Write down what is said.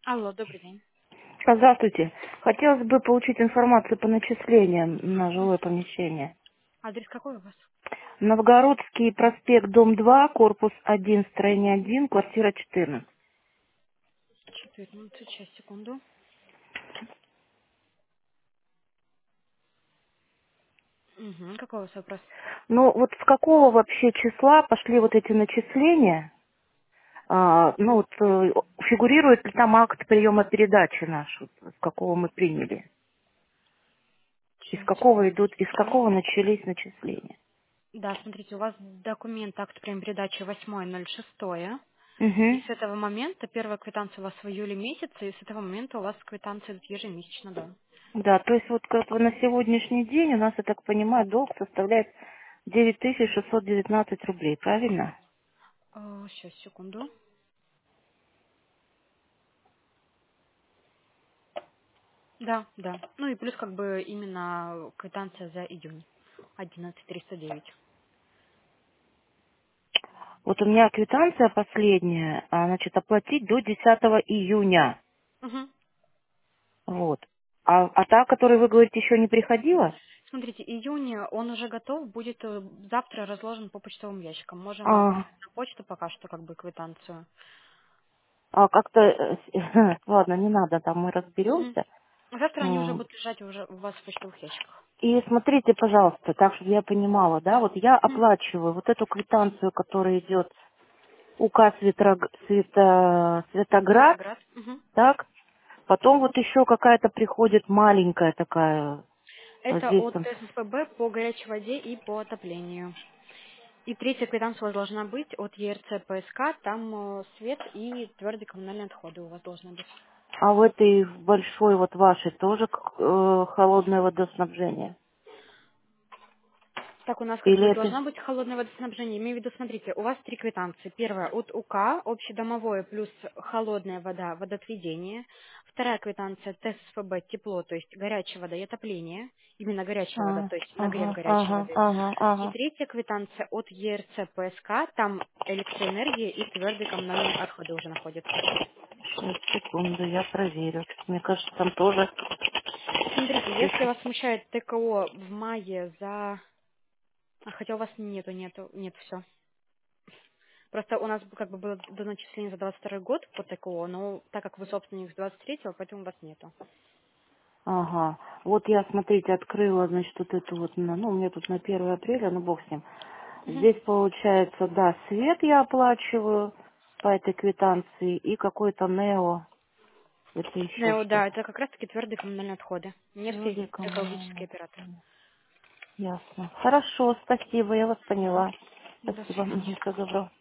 Алло, добрый день. Здравствуйте. Хотелось бы получить информацию по начислениям на жилое помещение. Адрес какой у вас? Новгородский проспект, дом 2, корпус 1, строение 1, квартира 14. 14, сейчас, секунду. Угу. Какой у вас вопрос? Ну вот с какого вообще числа пошли вот эти начисления? Ну вот фигурирует ли там акт приема передачи наш, вот, с какого мы приняли? Из Сейчас, какого идут, из секундочку. какого начались начисления? Да, смотрите, у вас документ акт прием-передачи 8.06. И Угу. с этого момента первая квитанция у вас в июле месяце, и с этого момента у вас квитанция идет ежемесячно, да. Да, то есть вот как бы на сегодняшний день у нас, я так понимаю, долг составляет 9619 рублей, правильно? Сейчас, секунду. Да, да. Ну и плюс как бы именно квитанция за июнь. 11309. Вот у меня квитанция последняя, значит, оплатить до 10 июня. Угу. Вот. А та, о которой вы говорите, еще не приходила? Смотрите, июнь, он уже готов, будет завтра разложен по почтовым ящикам. Можем вам А, на почту пока что как бы квитанцию. как-то, ладно, не надо, там мы Мгм. разберемся. Завтра они уже М, будут лежать уже у вас в почтовых ящиках. И смотрите, пожалуйста, так, чтобы я понимала, да, вот я Мгм. оплачиваю вот эту квитанцию, которая идет УК Светоград, Светоград. Мгм. так, потом вот еще какая-то приходит маленькая такая, вот Это здесь от там. ССПБ по горячей воде и по отоплению. И третья квитанция у вас должна быть от ЕРЦ ПСК, там свет и твердые коммунальные отходы у вас должны быть. А в этой большой вот вашей тоже холодное водоснабжение? Так, у нас как бы Или это... должна быть холодное водоснабжение. Имею в виду, смотрите, у вас три квитанции. Первая от УК, общедомовое плюс холодная вода, водоотведение. Вторая квитанция ТСФБ, тепло, то есть горячая вода и отопление. Именно горячая вода, то есть нагрев горячей воды. И Ага. третья квитанция от ЕРЦ ПСК, там электроэнергия и твердые коммунальные отходы уже находятся. Сейчас, секунду, я проверю. Мне кажется, там тоже... Смотрите, если вас смущает ТКО в мае за... хотя у вас нет, все. Просто у нас как бы было до начисления за 22 год по ТКО, но так как вы собственник с 23-го, поэтому у вас нету. Ага. Вот я, смотрите, открыла, значит, вот эту вот, ну, у меня тут на 1 апреля, ну, бог с ним. Мгм. Здесь, получается, да, свет я оплачиваю по этой квитанции и какой-то НЕО. Это еще Ну, что? да, это как раз-таки твердые коммунальные отходы. Нефть Твердый экологический коммунальный. оператор. Ясно. Хорошо, спасибо, я вас Мгм. поняла. До Спасибо. свидания. Всего доброго.